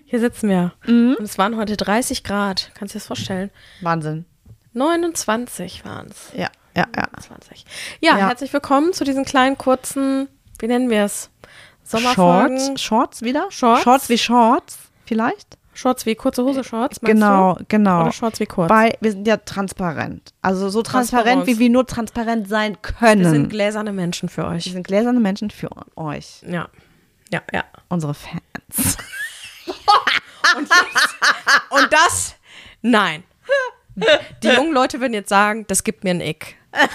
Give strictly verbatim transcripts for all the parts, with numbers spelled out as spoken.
Hier sitzen wir. Mhm. Und es waren heute dreißig Grad. Kannst du dir das vorstellen? Wahnsinn. neunundzwanzig waren es. Ja, ja, ja. neunundzwanzig. Ja, Ja. herzlich willkommen zu diesen kleinen, kurzen, wie nennen wir es? Sommerfolgen. Shorts, Shorts wieder? Shorts? Shorts wie Shorts, vielleicht? Shorts wie kurze Hose Shorts, meinst Genau, du? genau. Oder Shorts wie kurz? Weil wir sind ja transparent. Also so transparent, Transparenz. wie wir nur transparent sein können. Wir sind gläserne Menschen für Wir euch. sind gläserne Menschen für euch, Ja. Ja, ja. unsere Fans. Und, jetzt, und das, nein. Die jungen Leute würden jetzt sagen, das gibt mir ein Ick.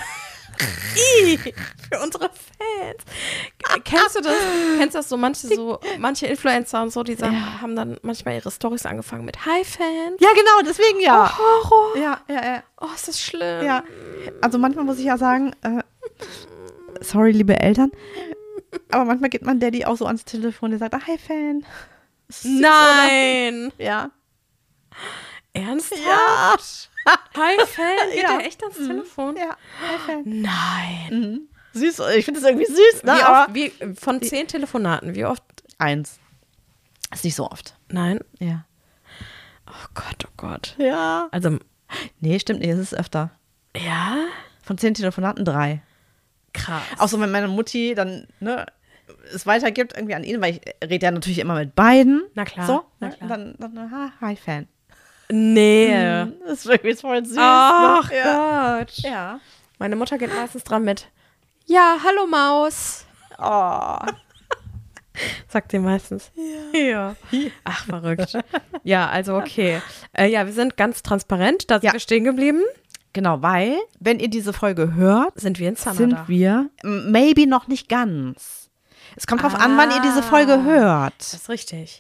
I, für unsere Fans. Kennst du das? Kennst du das so manche so manche Influencer und so, die sagen, Ja. haben dann manchmal ihre Storys angefangen mit Hi Fans. Ja, genau, deswegen ja. Oh, Horror. Ja, ja, ja. Oh, ist das schlimm. Ja, also manchmal muss ich ja sagen, äh, sorry, liebe Eltern, aber manchmal geht man Daddy auch so ans Telefon, der sagt, ah, hi Fan. Süß, Nein. oder? Ja. Ernsthaft? Ja. Hi Fan, geht Ja. der echt ans Telefon? Ja, hi Fan. Nein. Mhm. Süß, ich finde das irgendwie süß, ne? Wie aber oft, wie, von zehn Telefonaten, wie oft? Eins. Ist nicht so oft. Nein. Ja. Oh Gott, oh Gott. Ja. Also, Nee, stimmt nicht, es ist öfter. ja, Von zehn Telefonaten drei. krass. Auch so, wenn meine Mutti dann, ne, es weitergibt irgendwie an ihn, weil ich rede ja natürlich immer mit beiden. Na klar, So, na ne? klar. Dann, dann ha, hi Fan. Nee. Das ist wirklich voll süß. Ach ne? ja. Gott. Ja. Meine Mutter geht meistens dran mit, ja, hallo Maus. Oh. Sagt sie meistens. Ja. Ach, verrückt. Ja, also okay. Äh, ja, wir sind ganz transparent, da sind Ja. wir stehen geblieben. Genau, weil, wenn ihr diese Folge hört, Sind wir in Sanada. sind wir m- maybe noch nicht ganz. Es kommt drauf Ah. an, wann ihr diese Folge hört. Das ist richtig.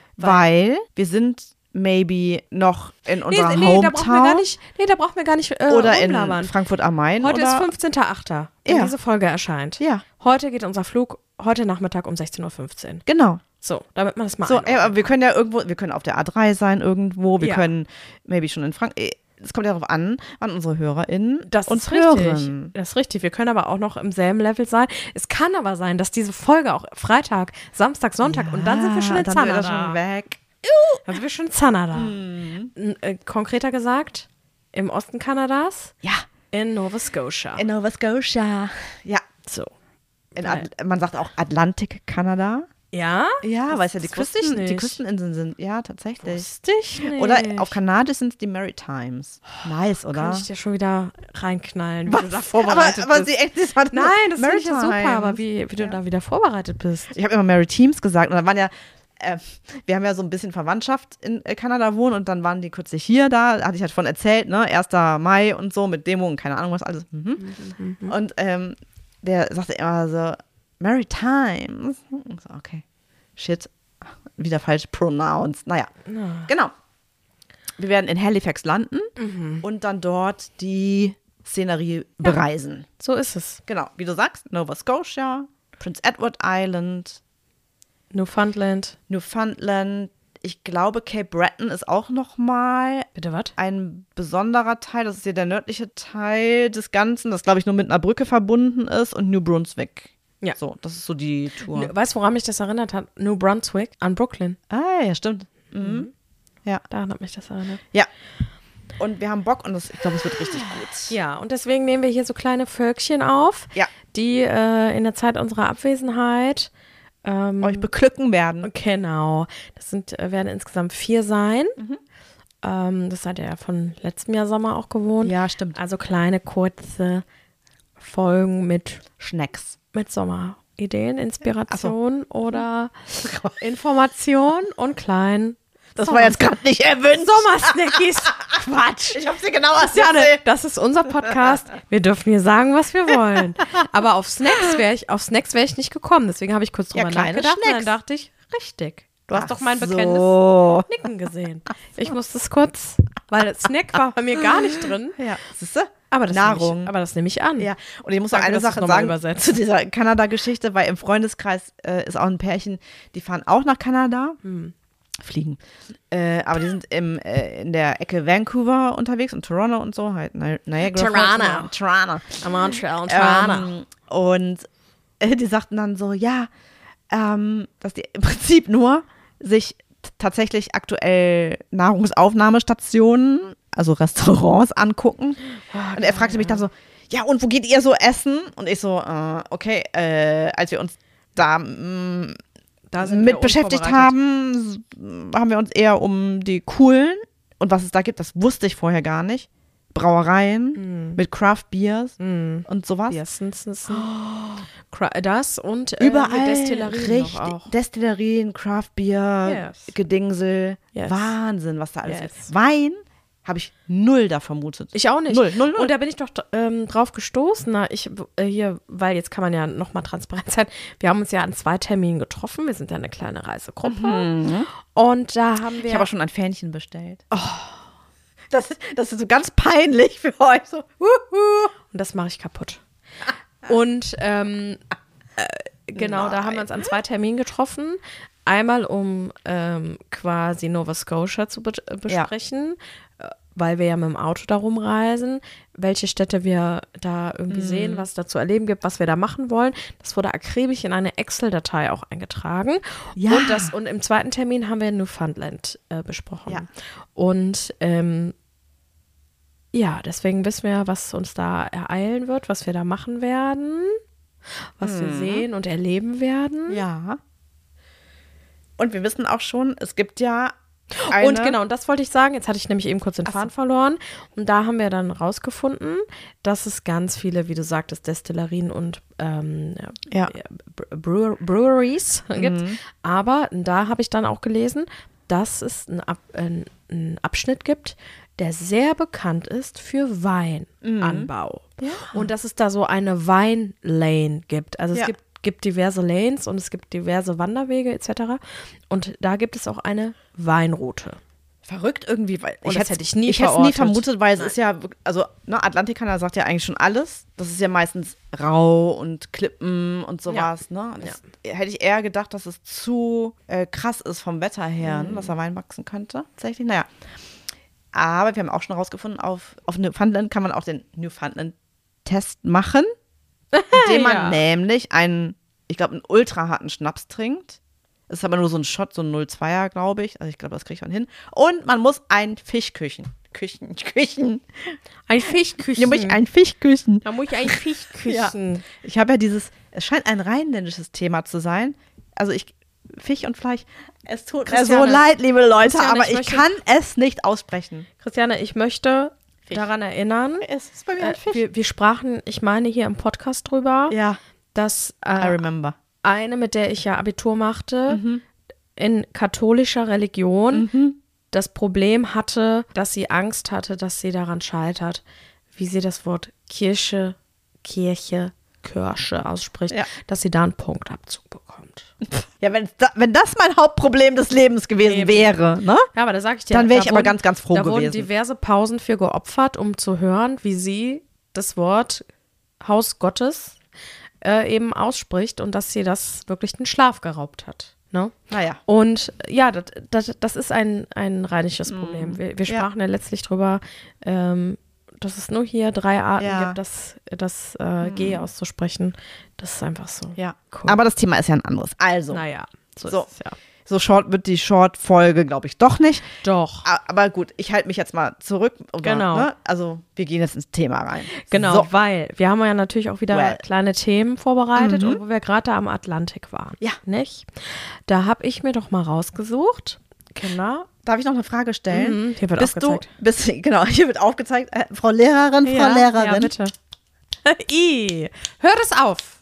Weil wir sind maybe noch in Nee, unserer nee, da brauchen wir gar Hometown nicht, nee, da brauchen wir gar nicht äh, oder in rumlabern. Frankfurt am Main. Heute oder ist fünfzehnter achter, wenn Ja. diese Folge erscheint. Ja, Heute geht unser Flug, heute Nachmittag um sechzehn Uhr fünfzehn. genau. So, damit man das mal So, einordnen ja, aber wir können ja irgendwo, wir können auf der A drei sein irgendwo, wir Ja. können maybe schon in Frankfurt. Es kommt ja darauf an, wann unsere HörerInnen Das uns ist richtig. hören. Das ist richtig. Wir können aber auch noch im selben Level sein. Es kann aber sein, dass diese Folge auch Freitag, Samstag, Sonntag und dann sind wir schon in dann sind wir da Zanada. schon weg. Dann sind wir schon in Zanada. Mhm. N- äh, konkreter gesagt, im Osten Kanadas, Ja, in Nova Scotia. in Nova Scotia. Ja, so. in At- man sagt auch Atlantik, Kanada. Ja? Ja, Das- weil es ja die, das wusste ich Küsten, die nicht. Küsteninseln sind. Ja, tatsächlich. Wusste ich nicht. Oder auf Kanadisch sind es die Maritimes. Nice, oder? Kann ich dir schon wieder reinknallen, wie Was? du da vorbereitet aber, aber bist. sie echt, das war Nein, das finde ich ja super, Maritimes. aber wie, wie du Ja. da wieder vorbereitet bist. Ich habe immer Maritimes gesagt und dann waren ja, äh, wir haben ja so ein bisschen Verwandtschaft in äh, Kanada wohnen und dann waren die kürzlich hier da, hatte ich halt von erzählt, ne, erster Mai und so mit Demo und keine Ahnung was alles. Mhm. Mhm. Und ähm, der sagte immer so, Maritimes. Ich so, okay, shit, wieder falsch pronounced. Naja, Na. genau. Wir werden in Halifax landen Mhm. und dann dort die Szenerie bereisen. So ist es. Genau, wie du sagst, Nova Scotia, Prince Edward Island, Newfoundland. Newfoundland. Ich glaube, Cape Breton ist auch noch mal Bitte was? ein besonderer Teil. Das ist ja der nördliche Teil des Ganzen, das, glaube ich, nur mit einer Brücke verbunden ist. Und New Brunswick. Ja. So, das ist so die Tour. N- Weißt du, woran mich das erinnert hat? New Brunswick an Brooklyn. Ah, ja, stimmt. Mhm. Ja. Daran hat mich das erinnert. Ja. Und wir haben Bock und das, ich glaube, es wird richtig gut. Ja, und deswegen nehmen wir hier so kleine Völkchen auf, Ja. die äh, in der Zeit unserer Abwesenheit ähm, Euch beglücken werden. genau, das sind, äh, werden insgesamt vier sein. Ähm, das seid ihr ja von letztem Jahr Sommer auch gewohnt. Ja, stimmt. Also kleine, kurze Folgen mit, Schnecks. mit Sommerideen, Inspiration oder Information und kleinen Das war jetzt gerade nicht erwünscht. Sommersnackies. Quatsch. Ich habe sie genau Christiane, das ist unser Podcast. Wir dürfen hier sagen, was wir wollen. Aber auf Snacks wäre ich, auf Snacks wäre ich nicht gekommen. Deswegen habe ich kurz drüber Ja, kleine nachgedacht und dann Snacks. dachte ich, richtig. Du hast Ach doch mein bekennendes so. Nicken gesehen. Ich musste es kurz, weil Snack war bei mir gar nicht drin. Ja, siehst du? Aber das Nahrung. Nehme ich, aber das nehme ich an. Ja, und ich muss noch Danke, eine dass du's Sache nochmal sagen übersetzt. zu dieser Kanada-Geschichte, weil im Freundeskreis äh, ist auch ein Pärchen, die fahren auch nach Kanada. Hm. Fliegen. Äh, aber die sind im, äh, in der Ecke Vancouver unterwegs und Toronto und so, halt Ni- Niagara Toronto. Falls. Toronto. Am Montreal und Toronto. Ähm, und äh, die sagten dann so, ja, ähm, dass die im Prinzip nur sich t- tatsächlich aktuell Nahrungsaufnahmestationen, also Restaurants angucken. Oh, und er fragte mich dann so, ja, und wo geht ihr so essen? Und ich so, äh, okay, äh, als wir uns da mh, Da sind mit wir beschäftigt unvorbereitet. haben, s- haben wir uns eher um die coolen und was es da gibt, das wusste ich vorher gar nicht. Brauereien mit Craft Beers Mm. und sowas. Erstens, das, das und äh, Überall Destillerien richtig, noch auch. Destillerien, Craft Beer, Yes. Gedingsel. Yes. Wahnsinn, was da alles Yes. ist. Wein habe ich null da vermutet. Ich auch nicht. Null, null, null. Und da bin ich doch ähm, drauf gestoßen. Na, ich äh, hier, weil jetzt kann man ja nochmal transparent sein. Wir haben uns ja an zwei Terminen getroffen. Wir sind ja eine kleine Reisegruppe. Und da haben wir. Ich habe auch schon ein Fähnchen bestellt. Oh. Das, ist- das ist so ganz peinlich für euch. So, wuhu. Und das mache ich kaputt. Und ähm, äh, genau, da haben wir uns an zwei Terminen getroffen. Einmal, um ähm, quasi Nova Scotia zu be besprechen, äh, weil wir ja mit dem Auto da rumreisen, welche Städte wir da irgendwie sehen, was es da zu erleben gibt, was wir da machen wollen. Das wurde akribisch in eine Excel-Datei auch eingetragen. Ja. Und, das, und im zweiten Termin haben wir Newfoundland äh, besprochen. Ja. Und ähm, ja, deswegen wissen wir, was uns da ereilen wird, was wir da machen werden, was wir sehen und erleben werden. Ja. Und wir wissen auch schon, es gibt ja eine. Und genau, und das wollte ich sagen, jetzt hatte ich nämlich eben kurz den Faden verloren. Und da haben wir dann rausgefunden, dass es ganz viele, wie du sagtest, Destillerien und ähm, Ja. Brewer Breweries gibt. Aber da habe ich dann auch gelesen, dass es einen, Ab einen, einen Abschnitt gibt, der sehr bekannt ist für Weinanbau. Und dass es da so eine Weinlane gibt. Also es Ja. gibt, gibt diverse Lanes und es gibt diverse Wanderwege et cetera. Und da gibt es auch eine Weinroute. Verrückt irgendwie, weil Und ich das hätte hätte ich nie ich hätte es nie verortet. vermutet, weil es ist ja, wirk- also ne, Atlantikkanal sagt ja eigentlich schon alles. Das ist ja meistens rau und Klippen und sowas. Ne? Das hätte ich eher gedacht, dass es zu äh, krass ist vom Wetter her, Mhm. ne, dass da Wein wachsen könnte. Tatsächlich, naja. Aber wir haben auch schon herausgefunden, auf, auf Newfoundland kann man auch den Newfoundland-Test machen, indem man Ja. nämlich einen, ich glaube, einen ultra harten Schnaps trinkt. Es ist aber nur so ein Shot, so ein null Komma zweier, glaube ich. Also ich glaube, das kriegt man hin. Und man muss ein Fisch küchen. Küchen, küchen. Ein Fischküchen. Nämlich ein Fisch küchen. Da muss ich ein Fischküchen. Ich habe ja dieses, es scheint ein rheinländisches Thema zu sein. Also ich, Fisch und Fleisch, es tut mir so Christiane, leid, liebe Leute, Christiane, aber ich ich, möchte- kann es nicht aussprechen. Christiane, ich möchte daran erinnern, Es ist bei mir äh, ein Fisch. wir, wir sprachen, ich meine, hier im Podcast drüber, ja, dass I äh, remember. eine, mit der ich ja Abitur machte, Mhm. in katholischer Religion das Problem hatte, dass sie Angst hatte, dass sie daran scheitert, wie sie das Wort Kirche, Kirche, Kirche ausspricht, Ja. dass sie da einen Punktabzug bekommt. Ja, wenn, da, wenn das mein Hauptproblem des Lebens gewesen Eben. wäre, ne? Ja, aber da sage ich dir, Dann wäre da ich aber wurden- ganz, ganz froh Da wurden gewesen. diverse Pausen für geopfert, um zu hören, wie sie das Wort Haus Gottes äh, eben ausspricht und dass sie das wirklich den Schlaf geraubt hat. Ne? Naja. Und ja, das, das, das ist ein, ein rheinisches Problem. Wir, wir Ja. sprachen ja letztlich drüber, ähm, dass es nur hier drei Arten Ja. gibt, das, das äh, G auszusprechen. Das ist einfach so. Ja. Cool. Aber das Thema ist ja ein anderes. Also, naja, so, So. ist es ja. so short wird die Short-Folge, glaube ich, doch nicht. Doch. A- Aber gut, ich halte mich jetzt mal zurück. Oder, Genau. Ne? Also, wir gehen jetzt ins Thema rein. Genau, So. weil wir haben ja natürlich auch wieder Well. kleine Themen vorbereitet und wo wir gerade da am Atlantik waren. Ja. Nicht? Da habe ich mir doch mal rausgesucht, Kinder. Darf ich noch eine Frage stellen? Mhm, hier wird bist aufgezeigt. Du, bist, genau, hier wird aufgezeigt. Äh, Frau Lehrerin, Frau Ja, Lehrerin. ja, bitte. I, hör das auf.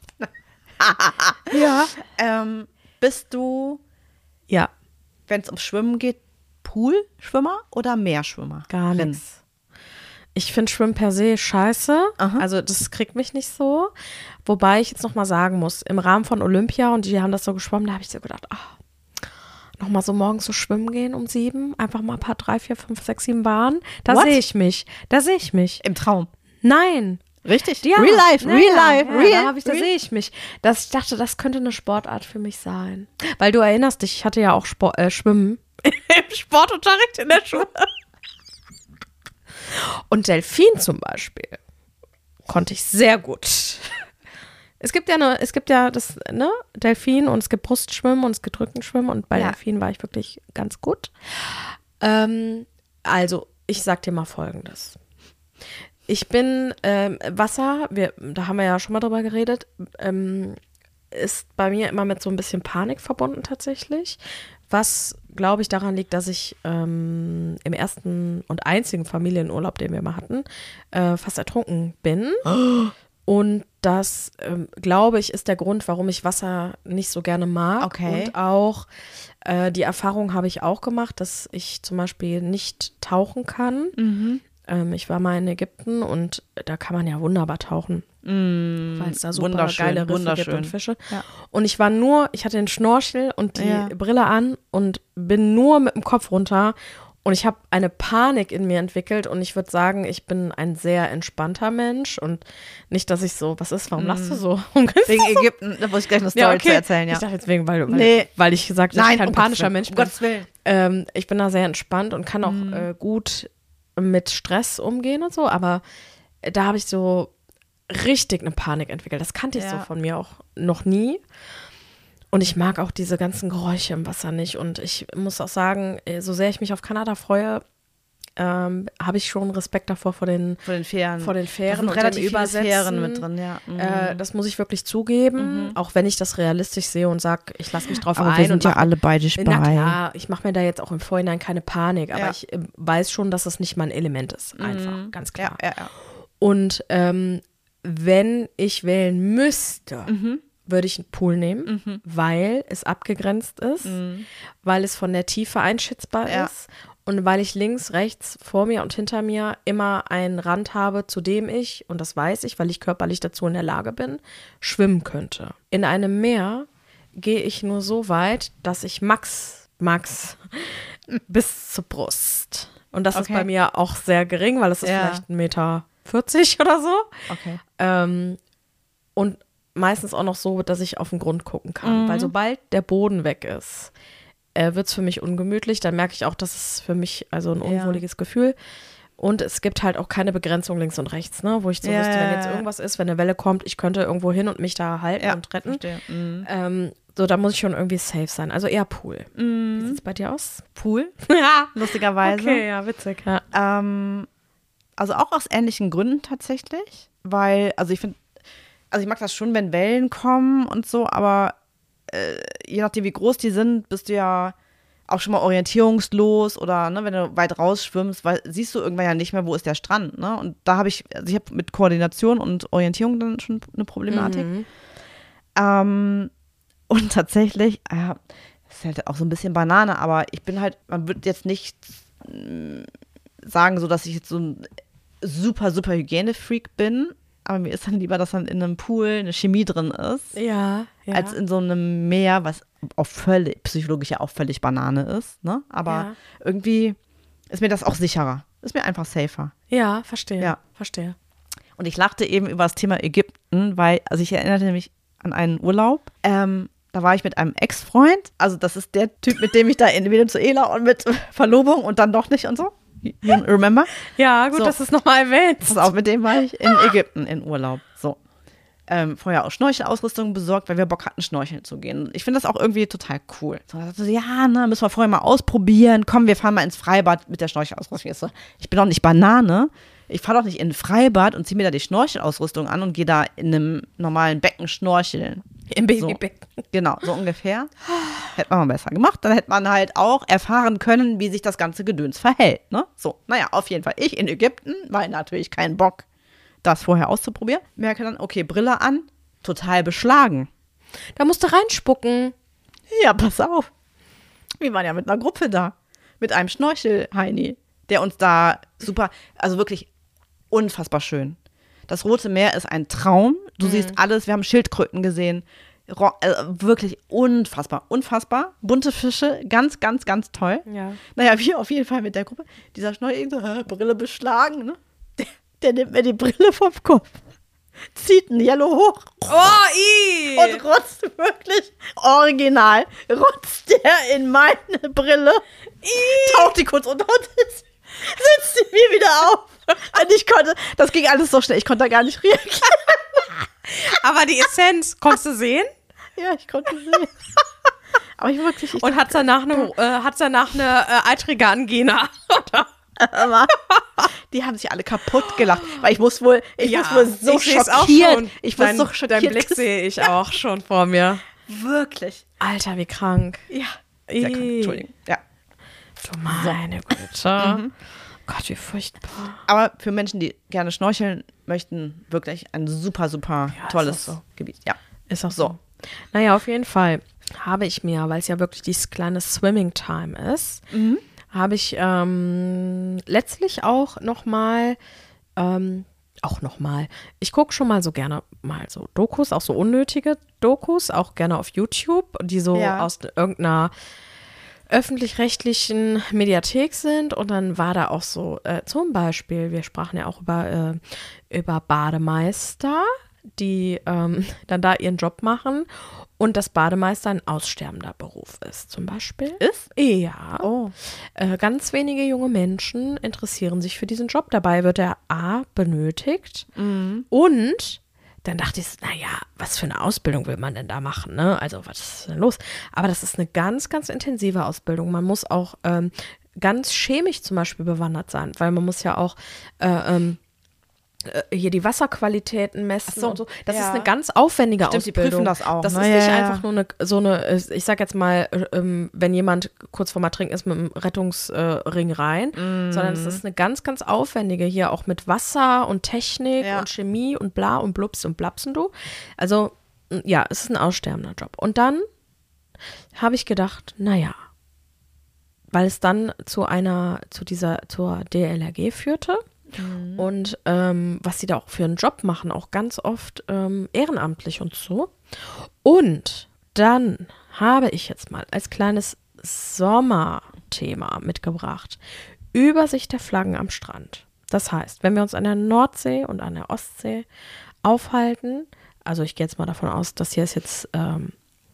Ja. Ähm, bist du, Ja, wenn es ums Schwimmen geht, Poolschwimmer oder Meerschwimmer? gar nichts. Ich finde Schwimmen per se scheiße. Aha. Also das kriegt mich nicht so. Wobei ich jetzt noch mal sagen muss, im Rahmen von Olympia und die haben das so geschwommen, da habe ich so gedacht, ach, noch mal so morgens so schwimmen gehen um sieben, einfach mal ein paar drei, vier, fünf, sechs, sieben Bahnen. Da What? sehe ich mich. Da sehe ich mich. Im Traum. Nein. Richtig. Ja, Real life, ja, real ja, life, ja, real. Da, hab ich, da real. sehe ich mich. Das, ich dachte, das könnte eine Sportart für mich sein. Weil du erinnerst dich, ich hatte ja auch Sport, äh, Schwimmen im Sportunterricht in der Schule. Und Delfin zum Beispiel konnte ich sehr gut. Es gibt ja eine, es gibt ja das, ne, Delfin und es gibt Brustschwimmen und es gibt Rückenschwimmen und bei Ja. Delfin war ich wirklich ganz gut. Ähm, also, ich sag dir mal Folgendes. Ich bin, ähm, Wasser, wir, da haben wir ja schon mal drüber geredet, ähm, ist bei mir immer mit so ein bisschen Panik verbunden tatsächlich, was, glaube ich, daran liegt, dass ich ähm, im ersten und einzigen Familienurlaub, den wir mal hatten, äh, fast ertrunken bin. Oh. Und das, ähm, glaube ich, ist der Grund, warum ich Wasser nicht so gerne mag. Okay. Und auch äh, die Erfahrung habe ich auch gemacht, dass ich zum Beispiel nicht tauchen kann. Mhm. Ähm, ich war mal in Ägypten und da kann man ja wunderbar tauchen, Mm, weil es da super wunderschön, geile Riffe wunderschön. gibt und Fische. Ja. Und ich war nur, ich hatte den Schnorchel und die Ja. Brille an und bin nur mit dem Kopf runter. Und ich habe eine Panik in mir entwickelt und ich würde sagen, ich bin ein sehr entspannter Mensch und nicht, dass ich so, was ist, warum lachst du so? Wegen Ägypten, da muss ich gleich eine Story Ja, okay. zu erzählen, ja. Ich dachte jetzt wegen, weil, weil, Nee. weil ich gesagt habe, dass ich kein um Gottes panischer Willen, Mensch um bin. Gottes Willen. Ähm, ich bin da sehr entspannt und kann auch Mhm. äh, gut mit Stress umgehen und so, aber da habe ich so richtig eine Panik entwickelt. Das kannte ich Ja. so von mir auch noch nie. Und ich mag auch diese ganzen Geräusche im Wasser nicht. Und ich muss auch sagen, so sehr ich mich auf Kanada freue, ähm, habe ich schon Respekt davor vor den, Vor den Fähren. vor den Da Fähren sind und relativ dem viele Übersetzen. Fähren mit drin, ja. Mhm. Äh, das muss ich wirklich zugeben, auch wenn ich das realistisch sehe und sage, ich lasse mich drauf aber ein. wir sind und ja mach- alle beide Na bei. klar, ich mache mir da jetzt auch im Vorhinein keine Panik, aber Ja. ich äh, weiß schon, dass das nicht mein Element ist, einfach, ganz Ja, klar. ja, ja. Und ähm, wenn ich wählen müsste, Mhm. würde ich einen Pool nehmen, weil es abgegrenzt ist, weil es von der Tiefe einschätzbar Ja. ist und weil ich links, rechts, vor mir und hinter mir immer einen Rand habe, zu dem ich, und das weiß ich, weil ich körperlich dazu in der Lage bin, schwimmen könnte. In einem Meer gehe ich nur so weit, dass ich max, max bis zur Brust. Und das ist Okay. bei mir auch sehr gering, weil es ist Ja. vielleicht ein Meter vierzig oder so. Okay. Ähm, und meistens auch noch so, dass ich auf den Grund gucken kann. Mhm. Weil sobald der Boden weg ist, äh, wird es für mich ungemütlich. Dann merke ich auch, dass es für mich also ein Ja. unwohliges Gefühl. Und es gibt halt auch keine Begrenzung links und rechts, ne? Wo ich so Ja, wüsste, wenn ja, jetzt ja. irgendwas ist, wenn eine Welle kommt, ich könnte irgendwo hin und mich da halten Ja, und retten. verstehe. Mhm. Ähm, so, da muss ich schon irgendwie safe sein. Also eher Pool. Wie sieht es bei dir aus? Pool, Ja. lustigerweise. Okay, ja, witzig, ja. Ähm, also auch aus ähnlichen Gründen tatsächlich, weil, also ich finde, also ich mag das schon, wenn Wellen kommen und so, aber äh, je nachdem, wie groß die sind, bist du ja auch schon mal orientierungslos oder ne, wenn du weit rausschwimmst, weil, siehst du irgendwann ja nicht mehr, wo ist der Strand, ne? Und da habe ich, also ich habe mit Koordination und Orientierung dann schon eine Problematik. Mhm. Ähm, und tatsächlich, ja, das ist halt auch so ein bisschen Banane, aber ich bin halt, man wird jetzt nicht mm, sagen, so dass ich jetzt so ein super, super Hygienefreak bin, aber mir ist dann lieber, dass dann in einem Pool eine Chemie drin ist, Ja, ja. als in so einem Meer, was auch völlig, psychologisch ja auch völlig Banane ist, ne? Aber Ja. irgendwie ist mir das auch sicherer. Ist mir einfach safer. ja, verstehe. Ja. Verstehe. Und ich lachte eben über das Thema Ägypten, weil, also ich erinnerte mich an einen Urlaub. Ähm, da war ich mit einem Ex-Freund. Also das ist der Typ, mit dem ich da in Venezuela und mit Verlobung und dann doch nicht und so. You remember? Ja, gut, So. dass du es nochmal erwähnst. Pass auf, mit dem war ich in Ägypten in Urlaub. So. Ähm, vorher auch Schnorchelausrüstung besorgt, weil wir Bock hatten, schnorcheln zu gehen. Ich finde das auch irgendwie total cool. So, da dachte ich so, ja, ne, müssen wir vorher mal ausprobieren. Komm, wir fahren mal ins Freibad mit der Schnorchelausrüstung. Ich so, ich bin doch nicht Banane. Ich fahre doch nicht in ein Freibad und ziehe mir da die Schnorchelausrüstung an und gehe da in einem normalen Becken schnorcheln. Im So. Babybecken. Genau, so ungefähr. Hätte man mal besser gemacht. Dann hätte man halt auch erfahren können, wie sich das ganze Gedöns verhält. Ne? So, naja, auf jeden Fall. Ich in Ägypten, weil natürlich keinen Bock, das vorher auszuprobieren. Merke dann, okay, Brille an, total beschlagen. Da musst du reinspucken. Ja, pass auf. Wir waren ja mit einer Gruppe da. Mit einem Schnorchel-Heini, der uns da super, also wirklich unfassbar schön. Das Rote Meer ist ein Traum. Du siehst alles. Wir haben Schildkröten gesehen. Ro äh, wirklich unfassbar, unfassbar. Bunte Fische, ganz, ganz, ganz toll. Ja. Naja, wir auf jeden Fall mit der Gruppe. Dieser Schnorchel, so, hä, Brille beschlagen, ne? Der, der nimmt mir die Brille vom Kopf, zieht ein Yellow hoch Oh, i! und rotzt wirklich original, rotzt der in meine Brille, taucht die kurz unter und setzt sie mir wieder auf. Und ich konnte, das ging alles so schnell, ich konnte da gar nicht reagieren. Aber die Essenz, konntest du sehen? Ja, ich konnte sehen. Aber ich wirklich. Ich Und hat danach eine, äh, hat's danach eine äh, eitrige Angina. Aber die haben sich alle kaputt gelacht. Weil ich muss wohl, ich Ja, muss wohl so ich seh's auch schockiert. schon. Ich muss Dein, so schockiert. Dein Blick sehe ich auch schon vor mir. Wirklich. Alter, wie krank. Ja. Sehr krank. Ih. Entschuldigung. Ja. Du meine Güte. Mhm. Gott, wie furchtbar. Aber für Menschen, die gerne schnorcheln möchten, wirklich ein super, super Ja, tolles ist auch so. Gebiet. Ja. Ist auch so. Naja, auf jeden Fall habe ich mir, weil es ja wirklich dieses kleine Swimming Time ist, Mhm. habe ich ähm, letztlich auch nochmal, ähm, auch nochmal, ich gucke schon mal so gerne mal so Dokus, auch so unnötige Dokus, auch gerne auf YouTube, die so Ja. aus irgendeiner öffentlich-rechtlichen Mediathek sind und dann war da auch so, äh, zum Beispiel, wir sprachen ja auch über, äh, über Bademeister, die ähm, dann da ihren Job machen und dass Bademeister ein aussterbender Beruf ist, zum Beispiel. Ist? Ja. Oh. Äh, ganz wenige junge Menschen interessieren sich für diesen Job. Dabei wird er A, benötigt und dann dachte ich, naja, was für eine Ausbildung will man denn da machen, ne? Also, was ist denn los? Aber das ist eine ganz, ganz intensive Ausbildung. Man muss auch ähm, ganz chemisch zum Beispiel bewandert sein, weil man muss ja auch äh, ähm, äh, hier die Wasserqualitäten messen so, und so. Das ja. ist eine ganz aufwendige Stimmt, die Ausbildung. prüfen das auch, Das ne? ist Ja, nicht ja, ja. einfach nur eine, so eine, äh, ich sag jetzt mal, äh, ähm, wenn jemand kurz vorm Ertrinken ist mit einem Rettungsring rein, Mhm. sondern es ist eine ganz, ganz aufwendige hier auch mit Wasser und Technik Ja. und Chemie und bla und blups und blapsen du. Also, m, ja, es ist ein aussterbender Job. Und dann habe ich gedacht, naja, weil es dann zu einer, zu dieser, zur D L R G führte. Und ähm, was sie da auch für einen Job machen, auch ganz oft ähm, ehrenamtlich und so. Und dann habe ich jetzt mal als kleines Sommerthema mitgebracht, Übersicht der Flaggen am Strand. Das heißt, wenn wir uns an der Nordsee und an der Ostsee aufhalten, also ich gehe jetzt mal davon aus, das hier ist jetzt ähm,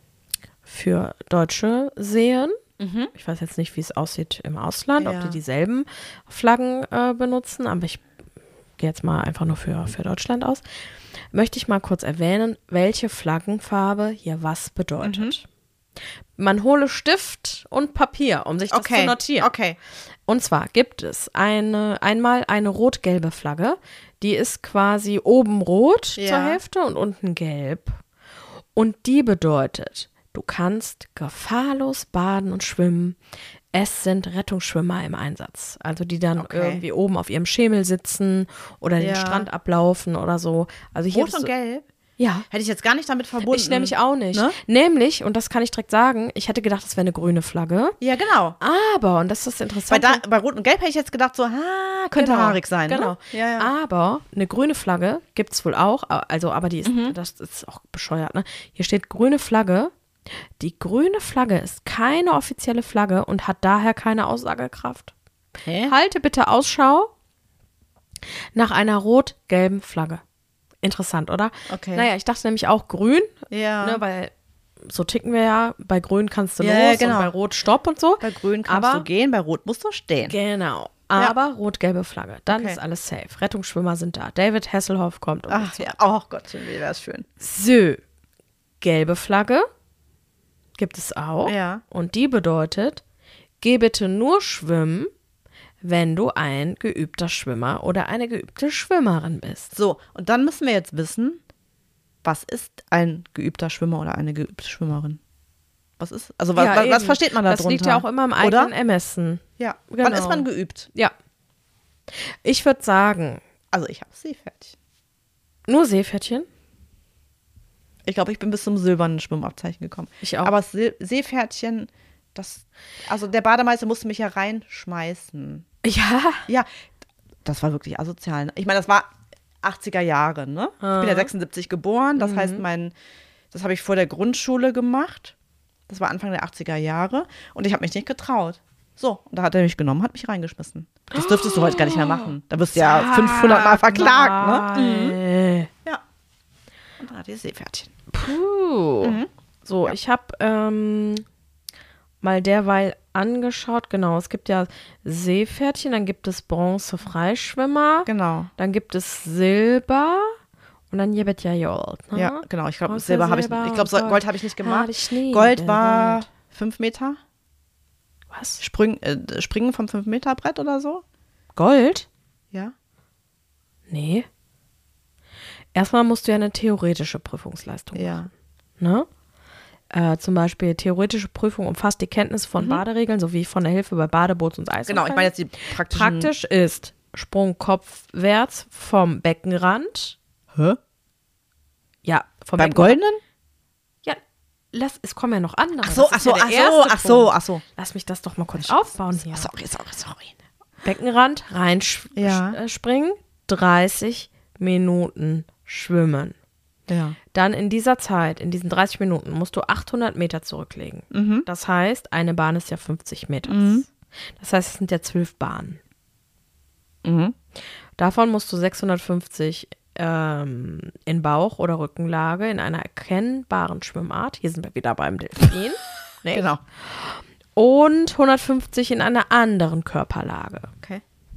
für deutsche Seen. Ich weiß jetzt nicht, wie es aussieht im Ausland, ob Ja. die dieselben Flaggen äh, benutzen, aber ich gehe jetzt mal einfach nur für, für Deutschland aus. Möchte ich mal kurz erwähnen, welche Flaggenfarbe hier was bedeutet. Man hole Stift und Papier, um sich das Okay. zu notieren. Okay. Und zwar gibt es eine, einmal eine rot-gelbe Flagge, die ist quasi oben rot Ja. zur Hälfte und unten gelb. Und die bedeutet, du kannst gefahrlos baden und schwimmen. Es sind Rettungsschwimmer im Einsatz. Also die dann Okay. irgendwie oben auf ihrem Schemel sitzen oder den Ja. Strand ablaufen oder so. Also hier Rot bist und du- gelb? Ja. Hätte ich jetzt gar nicht damit verbunden. Ich nämlich auch nicht. Ne? Nämlich, und das kann ich direkt sagen, ich hätte gedacht, das wäre eine grüne Flagge. Ja, genau. Aber, und das ist das Bei, Interessante. da, bei Rot und Gelb hätte ich jetzt gedacht, so, ah, könnte Genau, haarig sein. Genau. Ne? Ja, ja. Aber eine grüne Flagge gibt es wohl auch. Also, aber die ist, Mhm. das ist auch bescheuert, ne? Hier steht grüne Flagge. Die grüne Flagge ist keine offizielle Flagge und hat daher keine Aussagekraft. Hä? Halte bitte Ausschau nach einer rot-gelben Flagge. Interessant, oder? Okay. Naja, ich dachte nämlich auch grün, Ja. ne, weil so ticken wir ja. Bei grün kannst du Ja, los genau. und bei rot stopp und so. Bei Grün kannst Aber- du gehen, bei Rot musst du stehen. Genau. Aber rot-gelbe Flagge. Dann Okay. ist alles safe. Rettungsschwimmer sind da. David Hasselhoff kommt. Und Ach so. ja, oh Gott, wie wäre es schön. So. Gelbe Flagge gibt es auch. Ja. Und die bedeutet, geh bitte nur schwimmen, wenn du ein geübter Schwimmer oder eine geübte Schwimmerin bist. So, und dann müssen wir jetzt wissen, was ist ein geübter Schwimmer oder eine geübte Schwimmerin? Was ist, also wa, Ja, wa, was eben. versteht man da Das drunter? liegt ja auch immer im Oder? eigenen Ermessen. Ja, wann Genau. ist man geübt? Ja. Ich würde sagen, Also ich habe Seepferdchen. nur Seepferdchen. Ich glaube, ich bin bis zum silbernen Schwimmabzeichen gekommen. Ich auch. Aber das See- Seepferdchen, das, also der Bademeister musste mich ja reinschmeißen. Ja. Ja, das war wirklich asozial. ne? Ich meine, das war achtziger Jahre, ne? Ich bin ja sechsundsiebzig geboren, das heißt, mein, das habe ich vor der Grundschule gemacht. Das war Anfang der achtziger Jahre und ich habe mich nicht getraut. So, und da hat er mich genommen, hat mich reingeschmissen. Das dürftest du heute gar nicht mehr machen. Da wirst du ja fünfhundert Mal verklagt, ne? ne? Ja. Und dann hatte ich Seepferdchen. Puh. Mhm. So, ich habe ähm, mal derweil angeschaut, genau, es gibt ja Seepferdchen, dann gibt es Bronze-Freischwimmer, Genau. dann gibt es Silber Und dann Jebet ja Jolt. Ne? Ja, genau. Ich glaube, Aus Silber der habe ich, Silber ich glaube, so, und Gold habe ich nicht gemacht. hab ich nie Gold war gewollt. fünf Meter. Was? Spring, äh, Springen vom fünf Meter Brett oder so. Gold? Ja. Nee. Erstmal musst du ja eine theoretische Prüfungsleistung Ja. machen. Ne? Äh, zum Beispiel theoretische Prüfung umfasst die Kenntnis von Baderegeln sowie von der Hilfe bei Badeboots und Eisunfällen. Genau, ich meine jetzt die praktischen. Praktisch ist Sprung kopfwärts vom Beckenrand. Hä? Ja, vom Beim Beckenrand. Goldenen? Ja, lass, es kommen ja noch andere. Ach so, Das ach ist so, ja der ach so, erste ach so, Punkt. ach so. Lass mich das doch mal kurz aufbauen hier. Sorry, sorry, sorry. Beckenrand reinspringen, Ja. äh, springen, dreißig Minuten schwimmen. Ja. Dann in dieser Zeit, in diesen dreißig Minuten, musst du achthundert Meter zurücklegen. Mhm. Das heißt, eine Bahn ist ja fünfzig Meter. Mhm. Das heißt, es sind ja zwölf Bahnen. Mhm. Davon musst du sechshundertfünfzig ähm, in Bauch- oder Rückenlage in einer erkennbaren Schwimmart. Hier sind wir wieder beim Delfin. Ne? Genau. Und hundertfünfzig in einer anderen Körperlage. Okay.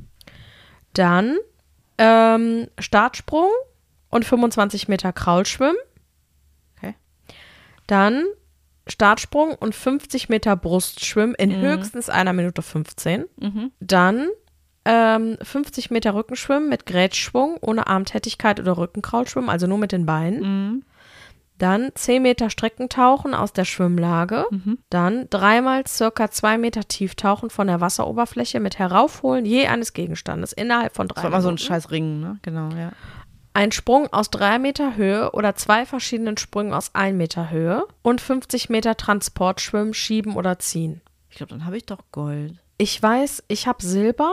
Dann ähm, Startsprung und fünfundzwanzig Meter Kraulschwimmen. Okay. Dann Startsprung und fünfzig Meter Brustschwimmen in höchstens einer Minute fünfzehn. Mhm. Dann ähm, fünfzig Meter Rückenschwimmen mit Grätschwung ohne Armtätigkeit oder Rückenkraulschwimmen, also nur mit den Beinen. Mhm. Dann zehn Meter Streckentauchen aus der Schwimmlage. Mhm. Dann dreimal circa zwei Meter Tieftauchen von der Wasseroberfläche mit Heraufholen je eines Gegenstandes innerhalb von drei Das war immer so ein Minuten. scheiß Ring, ne? Genau, ja. Ein Sprung aus drei Meter Höhe oder zwei verschiedenen Sprüngen aus ein Meter Höhe und fünfzig Meter Transportschwimmen, Schieben oder Ziehen. Ich glaube, dann habe ich doch Gold. Ich weiß, ich habe Silber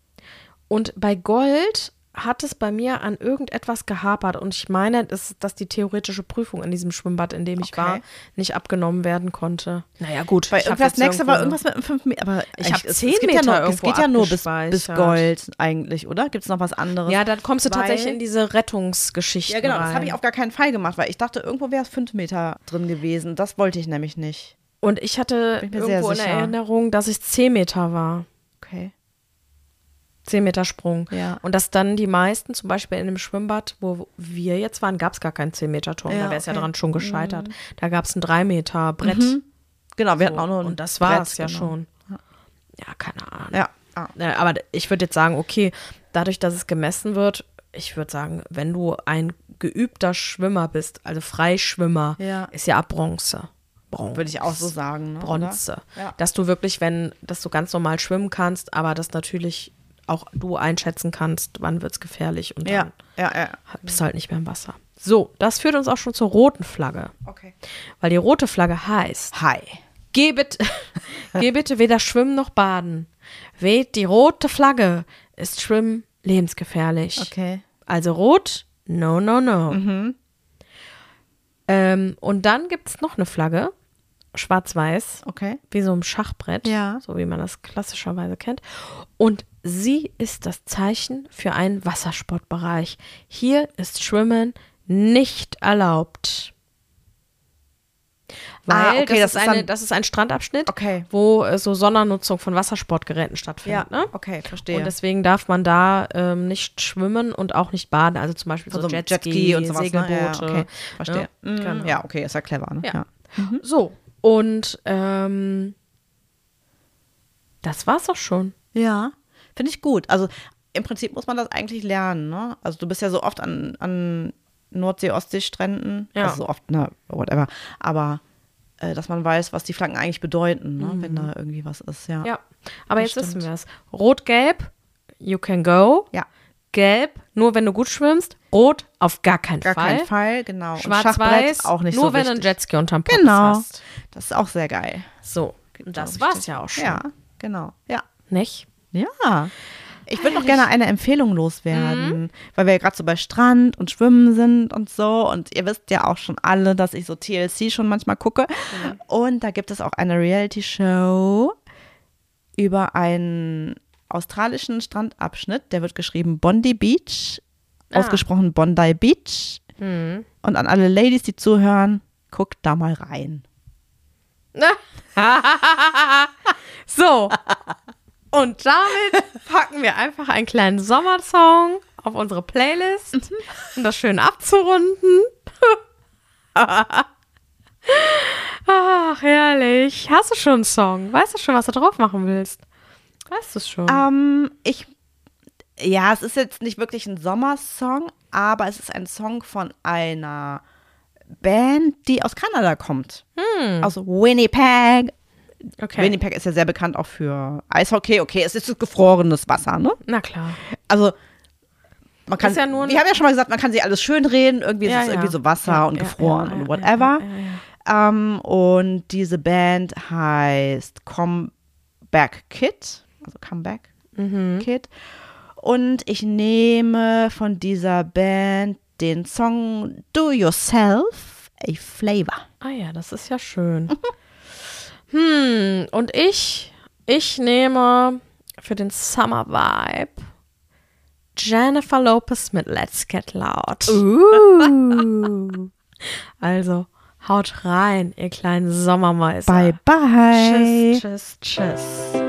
und bei Gold hat es bei mir an irgendetwas gehapert und ich meine, dass, dass die theoretische Prüfung in diesem Schwimmbad, in dem ich Okay. war, nicht abgenommmen werden konnte. Naja gut, Weil ich hab das jetzt nächste war irgendwo- irgendwas mit einem fünf Meter, aber Ich eigentlich hab ist- zehn es geht ja Meter nur, Es irgendwo geht ja nur bis, bis abgespeichert. Gold eigentlich, oder? Gibt es noch was anderes? Ja, dann kommst du Weil- tatsächlich in diese Rettungsgeschichten Ja, genau, das rein. habe ich auf gar keinen Fall gemacht, weil ich dachte, irgendwo wäre es fünf Meter drin gewesen. Das wollte ich nämlich nicht. Und ich hatte Bin ich mir sehr irgendwo in sicher. Erinnerung, dass ich zehn Meter war. Okay. zehn Meter Sprung. Ja. Und dass dann die meisten, zum Beispiel in dem Schwimmbad, wo wir jetzt waren, gab es gar keinen zehn Meter Turm. Ja, da wäre es ja okay. dran schon gescheitert. Da gab es ein drei Meter Brett. Mhm. Genau, wir So, hatten auch nur ein und das war es Brett, ja genau. schon. Ja, keine Ahnung. Ja. Ah. Äh, Aber ich würde jetzt sagen, okay, dadurch, dass es gemessen wird, ich würde sagen, wenn du ein geübter Schwimmer bist, also Freischwimmer, Ja. ist ja ab Bronze. Bronze. Würde ich auch so sagen. Ne, Bronze. oder? Ja. Dass du wirklich, wenn, dass du ganz normal schwimmen kannst, aber dass natürlich auch du einschätzen kannst, wann wird es gefährlich und Ja, dann ja, ja. bist du halt nicht mehr im Wasser. So, das führt uns auch schon zur roten Flagge. Okay. Weil die rote Flagge heißt, Hi. geh bitte, geh bitte weder schwimmen noch baden. Weht die rote Flagge, ist Schwimmen lebensgefährlich. Okay. Also rot, no, no, no. Mhm. Ähm, und dann gibt es noch eine Flagge, schwarz-weiß, Okay. wie so ein Schachbrett, Ja. so wie man das klassischerweise kennt. Und sie ist das Zeichen für einen Wassersportbereich. Hier ist Schwimmen nicht erlaubt. Weil Ah, okay, das, das ist ist eine, dann- das ist ein Strandabschnitt, Okay. wo äh, so Sondernutzung von Wassersportgeräten stattfindet. Ja, Ne? okay, verstehe. Und deswegen darf man da ähm, nicht schwimmen und auch nicht baden. Also zum Beispiel so Also Jetski, und sowas, Segelboote. Ne? Ja, okay, verstehe. Ja, Mhm. genau. Ja, okay, ist ja clever, ne? Ja. So, und ähm, das war's auch schon. Ja, finde ich gut. Also im Prinzip muss man das eigentlich lernen, ne? Also du bist ja so oft an, an Nordsee-Ostsee-Stränden, Ja. also so oft, ne, whatever, aber äh, dass man weiß, was die Flaggen eigentlich bedeuten, ne? Wenn da irgendwie was ist, ja. Ja, aber Das jetzt wissen stimmt. wir es. Rot-Gelb, you can go. Ja, Gelb, nur wenn du gut schwimmst. Rot, auf gar keinen gar Fall. keinen Fall, genau. Und Schwarz-Weiß, Schachbrett auch nicht nur so wenn du wichtig. einen Jetski unterm Pops Genau, hast. das ist auch sehr geil. So, und das Auch war's wichtig. ja auch schon. Ja, genau, ja. Nicht? Ja. Ich würde noch gerne eine Empfehlung loswerden, weil wir ja gerade so bei Strand und Schwimmen sind und so. Und ihr wisst ja auch schon alle, dass ich so T L C schon manchmal gucke. Und da gibt es auch eine Reality-Show über einen australischen Strandabschnitt. Der wird geschrieben Bondi Beach, Ah. ausgesprochen Bondi Beach. Mhm. Und an alle Ladies, die zuhören, guckt da mal rein. So. Und damit packen wir einfach einen kleinen Sommersong auf unsere Playlist, um das schön abzurunden. Ach, herrlich. Hast du schon einen Song? Weißt du schon, was du drauf machen willst? Weißt du es schon? Ähm, ich, ja, es ist jetzt nicht wirklich ein Sommersong, aber es ist ein Song von einer Band, die aus Kanada kommt. Hm. Aus Winnipeg. Okay. Winnipeg ist ja sehr bekannt auch für Eishockey. Okay, es ist gefrorenes Wasser, ne? Na klar. Also, man kann, Ist ja nur ein- wir haben ja schon mal gesagt, man kann sich alles schön reden. Irgendwie Ja, ist es ja. irgendwie so Wasser Ja, und ja, gefroren ja, und ja, whatever. ja, ja, ja. Ähm, und diese Band heißt Comeback Kid. Also Comeback Mhm. Kid. Und ich nehme von dieser Band den Song Do Yourself a Flavor. Ah ja, das ist ja schön. hm, und ich, ich nehme für den Summer Vibe Jennifer Lopez mit Let's Get Loud. Uh. Also, haut rein, ihr kleinen Sommermäuse. Bye, bye. Tschüss, tschüss, tschüss.